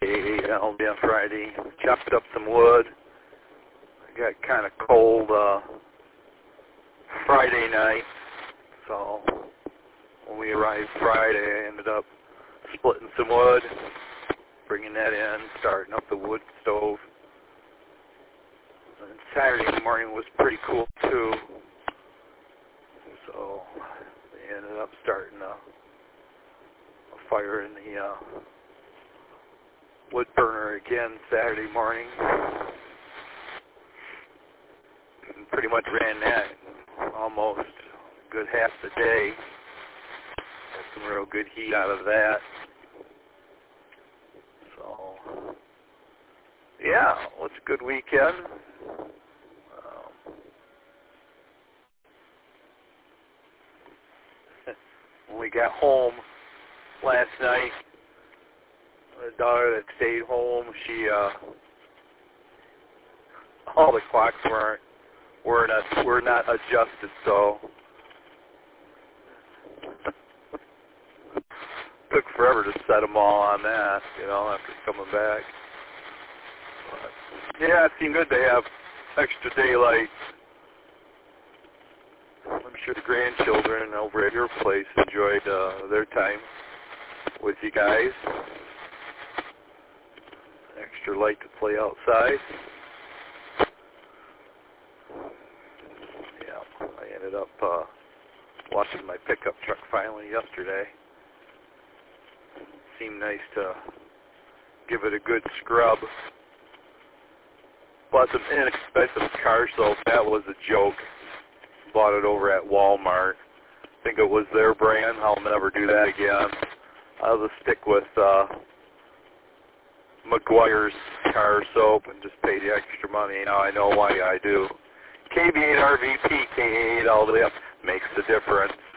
I'll be on Friday. Chopped up some wood. I got kind of cold Friday night, so when we arrived Friday, I ended up splitting some wood, bringing that in, starting up the wood stove. And Saturday morning was pretty cool too, so we ended up starting a fire in the wood burner again Saturday morning. And pretty much ran that almost a good half the day. Got some real good heat out of that. So, yeah, it was a good weekend. When we got home last night, the daughter that stayed home, she all the clocks were not adjusted, so took forever to set them all on that, after coming back. But, yeah, it seemed good to have extra daylight. I'm sure the grandchildren over at your place enjoyed their time with you guys. Extra light to play outside. Yeah, I ended up washing my pickup truck finally yesterday. Seemed nice to give it a good scrub. Bought some inexpensive car soap. That was a joke. Bought it over at Walmart. I think it was their brand. I'll never do that again. I'll just stick with McGuire's car soap and just pay the extra money. Now I know why I do. KB8RVP, K8 all the way up makes the difference.